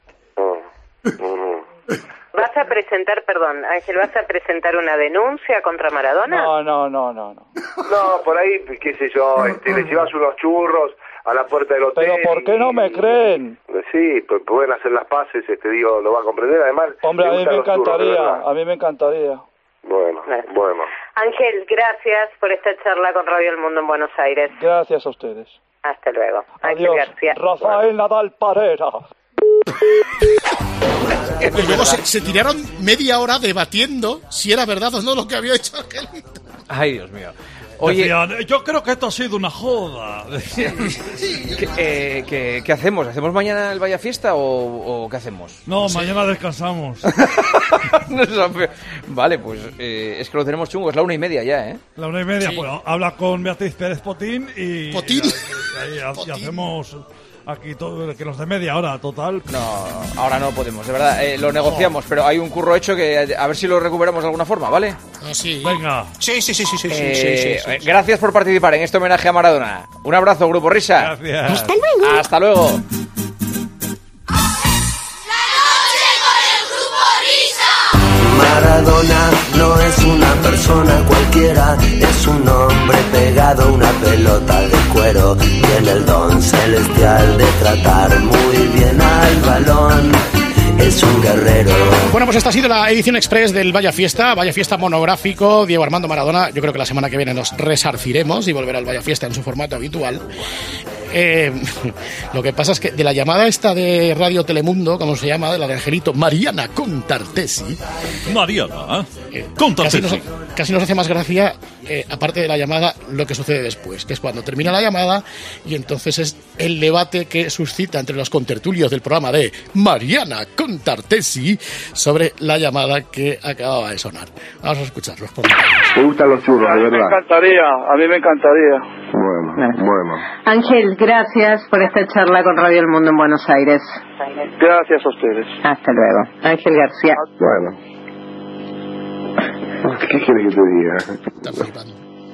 ¿Vas a presentar, Ángel, una denuncia contra Maradona?
No.
No, por ahí, qué sé yo, le llevas unos churros a la puerta del hotel.
¿Pero por qué no me creen?
Sí, pues pueden hacer las paces, lo va a comprender, además...
Hombre, a mí me encantaría.
Bueno.
Ángel, gracias por esta charla con Radio El Mundo en Buenos Aires.
Gracias a ustedes.
Hasta luego.
Adiós.
Ángel García.
Rafael Nadal Parera.
Y luego se tiraron media hora debatiendo si era verdad o no lo que había hecho Angelito.
Ay, Dios mío. Oye,
decían, yo creo que esto ha sido una joda.
¿Qué hacemos? ¿Hacemos mañana el Vaya Fiesta o qué hacemos?
No, mañana descansamos.
Vale, pues es que lo tenemos chungo, es la 1:30 ya, ¿eh?
La 1:30, sí. Bueno, habla con Beatriz Pérez Potín y...
¿Potín?
Y hacemos... Aquí todo, que nos dé media hora total.
No, ahora no podemos, de verdad. Lo negociamos, pero hay un curro hecho que a ver si lo recuperamos de alguna forma, ¿vale?
Sí.
Venga.
Sí.
Gracias por participar en este homenaje a Maradona. Un abrazo, Grupo Risa.
Gracias.
Hasta luego.
Hasta luego.
Maradona no es una persona cualquiera, es un hombre pegado a una pelota de cuero. Tiene el don celestial de tratar muy bien al balón. Es un guerrero.
Bueno, pues esta ha sido la edición express del Vaya Fiesta monográfico Diego Armando Maradona. Yo creo que la semana que viene nos resarciremos y volverá al Vaya Fiesta en su formato habitual. Lo que pasa es que de la llamada esta de Radio Telemundo, como se llama, de la de Angelito, Mariana Contartesi.
Mariana Contartesi.
Casi nos hace más gracia, aparte de la llamada, lo que sucede después, que es cuando termina la llamada y entonces es el debate que suscita entre los contertulios del programa de Mariana Contartesi sobre la llamada que acababa de sonar. Vamos a escucharlos.
Me gustan los churros, de verdad.
A mí me encantaría.
Bueno.
Ángel, gracias por esta charla con Radio El Mundo en Buenos Aires.
Gracias a ustedes.
Hasta luego. Ángel García.
Bueno. ¿Qué quiere que te diga?
Está flipando.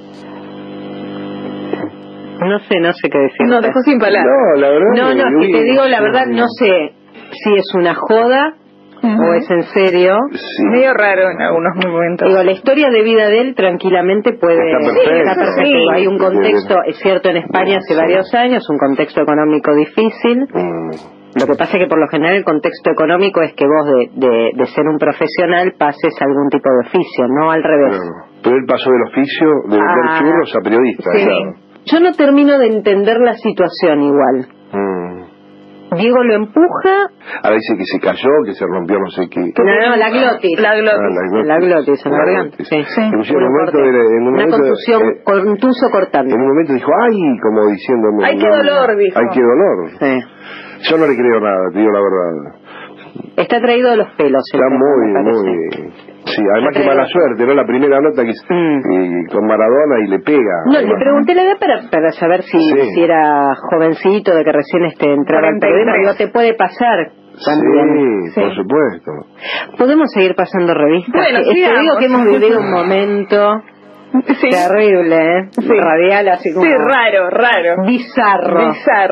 No sé qué decir.
No, dejó sin palabras.
No, la verdad.
No, si te digo la verdad, no sé si es una joda o es en serio.
Sí.
Medio raro en algunos momentos.
Digo, la historia de vida de él tranquilamente puede... Está perfecto.
Sí.
Hay un contexto, es cierto, en España hace varios años, un contexto económico difícil. Lo que pasa es que por lo general el contexto económico es que vos de ser un profesional pases a algún tipo de oficio, no al revés.
Pero él pasó del oficio de vender churros a periodista.
Sí.
Claro.
Yo no termino de entender la situación igual. Diego lo empuja.
Ahora dice que se cayó, que se rompió no sé qué.
No, la glotis. La glotis, en la garganta. Sí. Una contusión, contuso cortante.
En un momento dijo, ay, como diciéndome.
Ay, qué dolor, dijo.
Ay, qué dolor.
Sí.
Yo no le creo nada, te digo la verdad.
Está traído de los pelos.
Está muy... Sí, además que mala suerte, ¿no? La primera nota que con Maradona y le pega.
No, le pregunté la edad para saber si era jovencito, de que recién entraba al programa. Digo, te puede pasar también.
Sí, por supuesto.
¿Podemos seguir pasando revistas?
Bueno,
te digo que hemos vivido un momento...
Sí.
Terrible, ¿eh? Sí. Radial, así como...
Sí, raro.
Bizarro.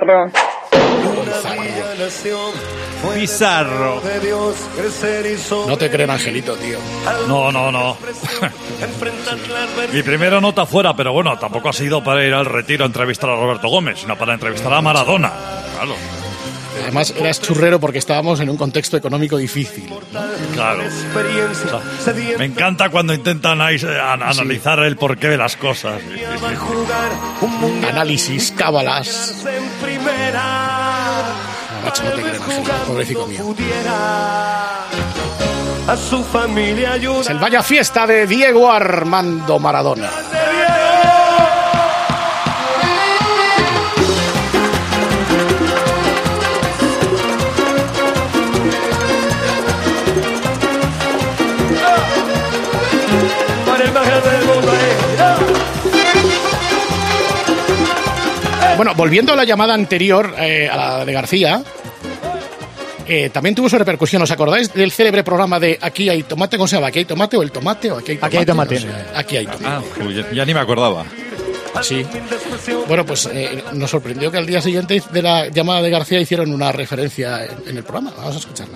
Bizarro.
No te creen, Angelito, tío.
No. Mi primera nota fuera, pero bueno, tampoco ha sido para ir al retiro a entrevistar a Roberto Gómez, sino para entrevistar a Maradona. Claro.
Además, eras churrero porque estábamos en un contexto económico difícil, ¿no?
Claro. O sea, me encanta cuando intentan analizar el porqué de las cosas.
Análisis, cábalas. No, macho, no te creen, Angelito, pobrecito mío. Es el Vaya Fiesta de Diego Armando Maradona. Bueno, volviendo a la llamada anterior, a la de García, también tuvo su repercusión. ¿Os acordáis del célebre programa de Aquí hay tomate? ¿Cómo se llama? ¿Aquí hay tomate o el tomate? ¿O aquí hay tomate?
Aquí hay tomate.
No sé. Aquí hay tomate.
Ya ni me acordaba.
Sí. Bueno, pues nos sorprendió que al día siguiente de la llamada de García hicieron una referencia en el programa. Vamos a escucharla.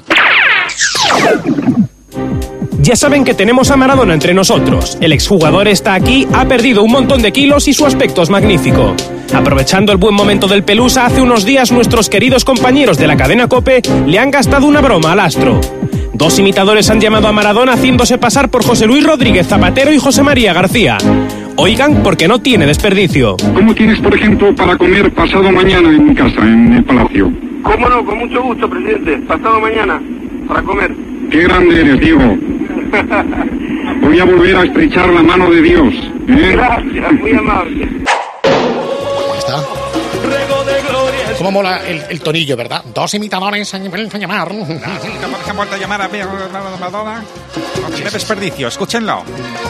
Ya saben que tenemos a Maradona entre nosotros. El exjugador está aquí, ha perdido un montón de kilos y su aspecto es magnífico. Aprovechando el buen momento del Pelusa, hace unos días nuestros queridos compañeros de la cadena COPE le han gastado una broma al astro. Dos imitadores han llamado a Maradona haciéndose pasar por José Luis Rodríguez Zapatero y José María García. Oigan, porque no tiene desperdicio.
¿Cómo tienes, por ejemplo, para comer pasado mañana en mi casa, en el Palacio?
Cómo no, con mucho gusto, presidente. Pasado mañana, para comer.
Qué grande eres, Diego. Voy a volver a estrechar la mano de Dios.
Gracias, muy amable.
Ahí está. Cómo mola el tonillo, ¿verdad? Dos imitadores se han vuelto a llamar.
Se han vuelto a llamar a Madonna. No tiene desperdicio, escúchenlo.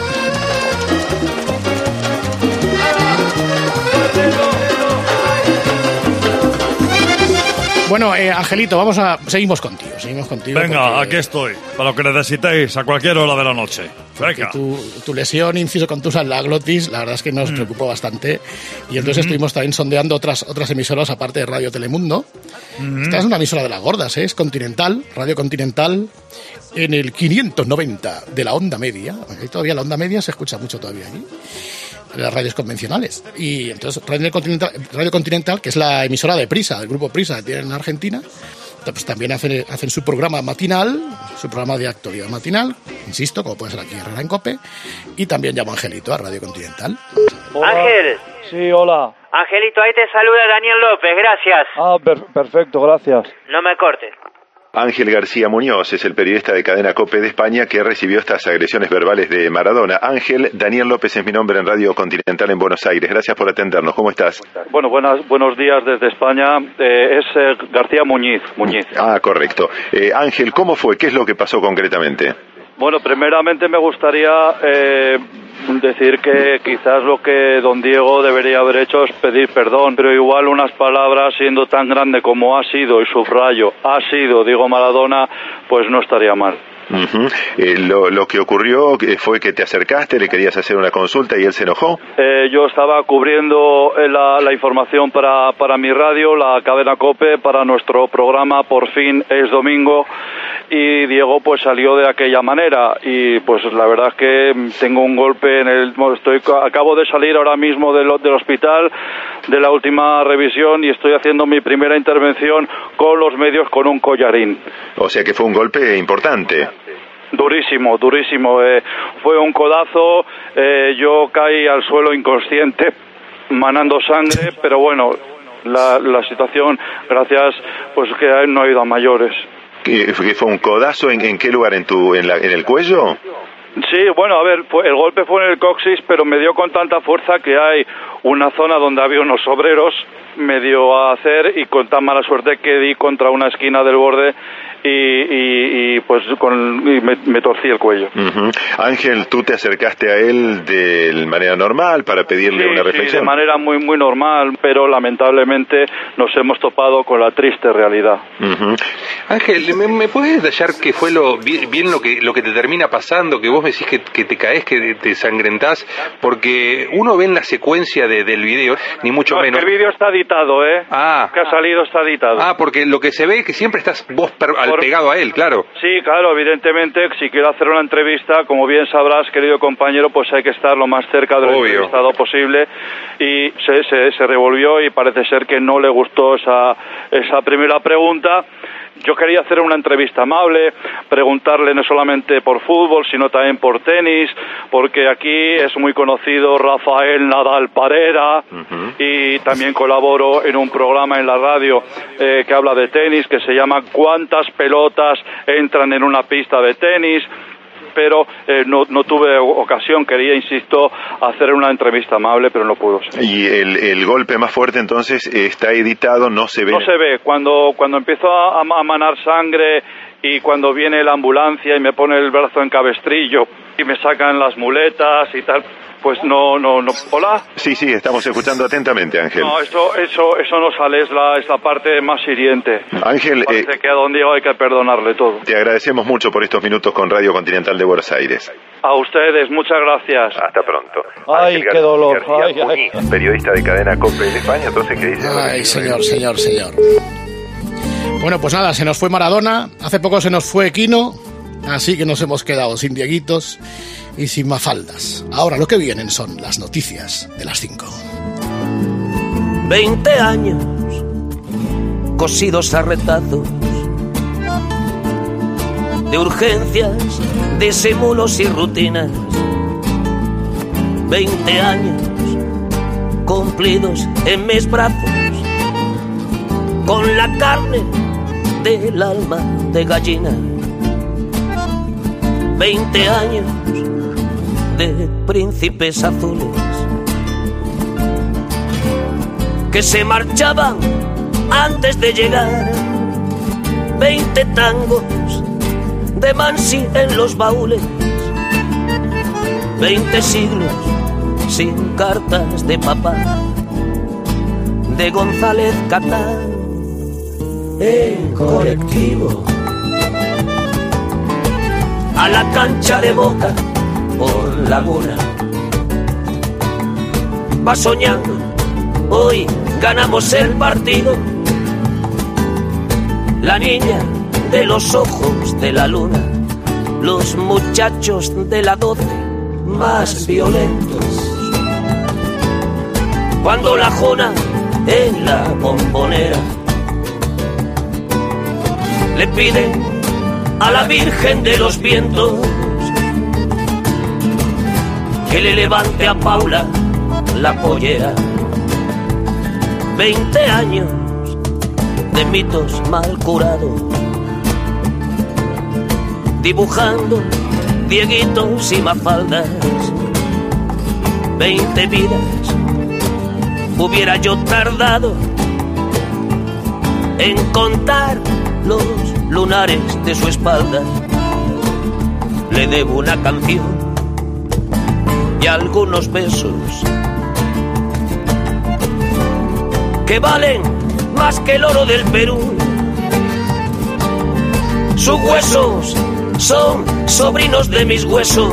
Bueno, Angelito, seguimos contigo.
Venga,
porque,
aquí estoy, para lo que necesitéis a cualquier hora de la noche. Venga.
Tu lesión inciso contusa en la glotis, la verdad es que nos preocupó bastante. Y entonces estuvimos también sondeando otras emisoras, aparte de Radio Telemundo. Esta es una emisora de las gordas, es Continental, Radio Continental, en el 590 de la onda media. Aquí todavía la onda media se escucha mucho todavía aquí, en las radios convencionales. Y entonces Radio Continental, que es la emisora de Prisa, del grupo Prisa que tienen en Argentina, pues también hacen su programa matinal, su programa de actualidad matinal, insisto, como puede ser aquí Herrera en COPE, y también llamo a Angelito a Radio Continental.
Hola.
Ángel.
Sí, hola.
Angelito, ahí te saluda Daniel López, gracias.
Perfecto, gracias.
No me cortes.
Ángel García Muñoz es el periodista de Cadena COPE de España que recibió estas agresiones verbales de Maradona. Ángel, Daniel López es mi nombre en Radio Continental en Buenos Aires. Gracias por atendernos. ¿Cómo estás?
Bueno, buenos días desde España. Es García Muñiz.
Ah, correcto. Ángel, ¿cómo fue? ¿Qué es lo que pasó concretamente?
Bueno, primeramente me gustaría decir que quizás lo que don Diego debería haber hecho es pedir perdón, pero igual unas palabras siendo tan grande como ha sido, y subrayo, ha sido Diego Maradona, pues no estaría mal.
Lo que ocurrió fue que te acercaste, le querías hacer una consulta y él se enojó.
Yo estaba cubriendo la información para mi radio, la cadena COPE, para nuestro programa Por fin es domingo, y Diego pues salió de aquella manera, y pues la verdad es que tengo un golpe acabo de salir ahora mismo del hospital de la última revisión y estoy haciendo mi primera intervención con los medios con un collarín.
O sea que fue un golpe importante.
Durísimo. Fue un codazo, yo caí al suelo inconsciente, manando sangre, pero bueno, la situación, gracias, pues que no ha ido a mayores.
¿Fue un codazo en qué lugar? ¿En el cuello?
Sí, bueno, a ver, el golpe fue en el coxis, pero me dio con tanta fuerza que hay una zona donde había unos obreros, me dio a hacer, y con tan mala suerte que di contra una esquina del borde y pues me torcí el cuello.
Ángel, ¿tú te acercaste a él de manera normal para pedirle una reflexión?
Sí, de manera muy muy normal, pero lamentablemente nos hemos topado con la triste realidad.
Ángel, ¿me puedes detallar qué fue lo que te termina pasando? Que vos me decís que te caes, que te sangrentás, porque uno ve en la secuencia del video, ni mucho menos.
El video está editado, que ha salido está editado.
Porque lo que se ve es que siempre estás vos pegado a él, claro.
Sí, claro, evidentemente, si quiero hacer una entrevista, como bien sabrás, querido compañero, pues hay que estar lo más cerca del entrevistado posible, y se revolvió y parece ser que no le gustó esa primera pregunta. Yo quería hacer una entrevista amable, preguntarle no solamente por fútbol, sino también por tenis, porque aquí es muy conocido Rafael Nadal Parera, y también colaboro en un programa en la radio que habla de tenis, que se llama ¿Cuántas pelotas entran en una pista de tenis? Pero no tuve ocasión, quería, insisto, hacer una entrevista amable, pero no pudo ser.
¿Y el golpe más fuerte entonces está editado, no se ve?
No se ve, cuando empiezo a manar sangre y cuando viene la ambulancia y me pone el brazo en cabestrillo y me sacan las muletas y tal, pues no. ¿Hola?
Sí, estamos escuchando atentamente, Ángel.
No, eso no sale, es la parte más hiriente.
Ángel,
parece que a don Diego hay que perdonarle todo.
Te agradecemos mucho por estos minutos con Radio Continental de Buenos Aires.
A ustedes, muchas gracias.
Hasta pronto.
Ay, qué dolor.
Ay. Periodista de Cadena COPE de España, entonces, ¿qué dice?
Ay, señor. Bueno, pues nada, se nos fue Maradona, hace poco se nos fue Quino, así que nos hemos quedado sin Dieguitos y sin Mafaldas. Ahora lo que vienen son las noticias de las 5.
20 años cosidos a retazos de urgencias, disimulos y rutinas. 20 años cumplidos en mis brazos,
con la carne del alma de gallina. 20 años de príncipes azules que se marchaban antes de llegar. 20 tangos de Mansi en los baúles. 20 siglos sin cartas de papá, de González Catán en colectivo. A la cancha de Boca por Laguna. Va soñando, hoy ganamos el partido. La niña de los ojos de la luna, los muchachos de la 12 más violentos. Cuando la Jona en la Bombonera le pide a la Virgen de los Vientos que le levante a Paula la pollera. 20 años de mitos mal curados, dibujando Dieguitos y Mafaldas. 20 vidas hubiera yo tardado en contar los lunares de su espalda. Le debo una canción y algunos besos que valen más que el oro del Perú. Sus huesos son sobrinos de mis huesos,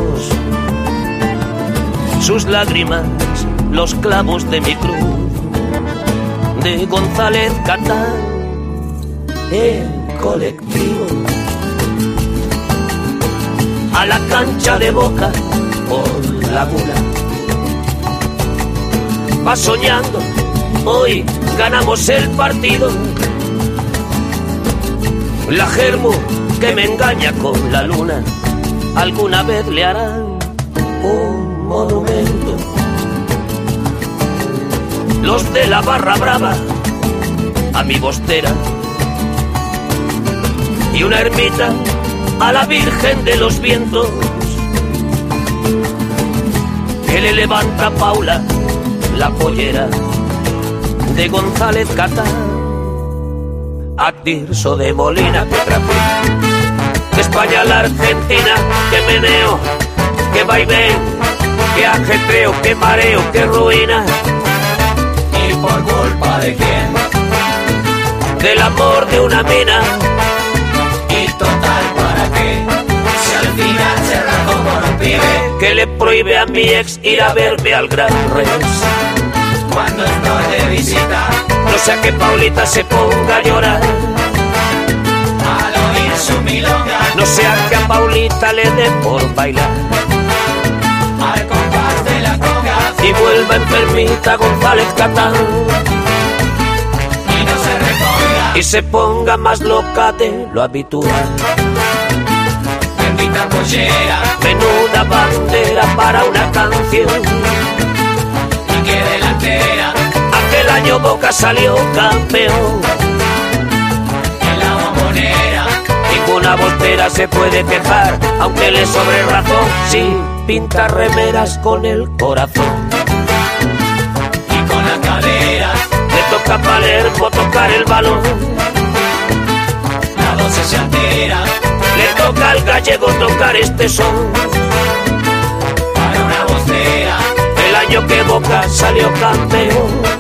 sus lágrimas los clavos de mi cruz. De González Catán en colectivo. A la cancha de Boca por Laguna. Va soñando, hoy ganamos el partido. La Germu que me engaña con la luna, alguna vez le harán un monumento. Los de la Barra Brava a mi Bostera y una ermita a la Virgen de los Vientos que le levanta a Paula la pollera. De González Catán a Tirso de Molina que trafica, de España a la Argentina que meneo, que vaivén, que ajetreo, que mareo, que ruina. ¿Y por culpa de quién? Del amor de una mina. ¿Y total para qué? Si al final se rajó por un pibe que le prohíbe a mi ex ir a verme al Gran Rex. Cuando estoy de visita, no sea que Paulita se ponga a llorar al oír su milonga, no sea que a Paulita le dé por bailar al compás de la conga y vuelva enfermita González Catán y no se reponga y se ponga más loca de lo habitual. Bendita pollera, menuda bandera para una canción. Y que delantera, aquel año Boca salió campeón. En la Bombonera, ninguna Bostera se puede quejar, aunque le sobre razón, sí, pinta remeras con el corazón. Y con las caderas, le toca a Palermo tocar el balón. La 12 se altera, le toca al gallego tocar este son. Para una Bostera, el año que Boca salió campeón.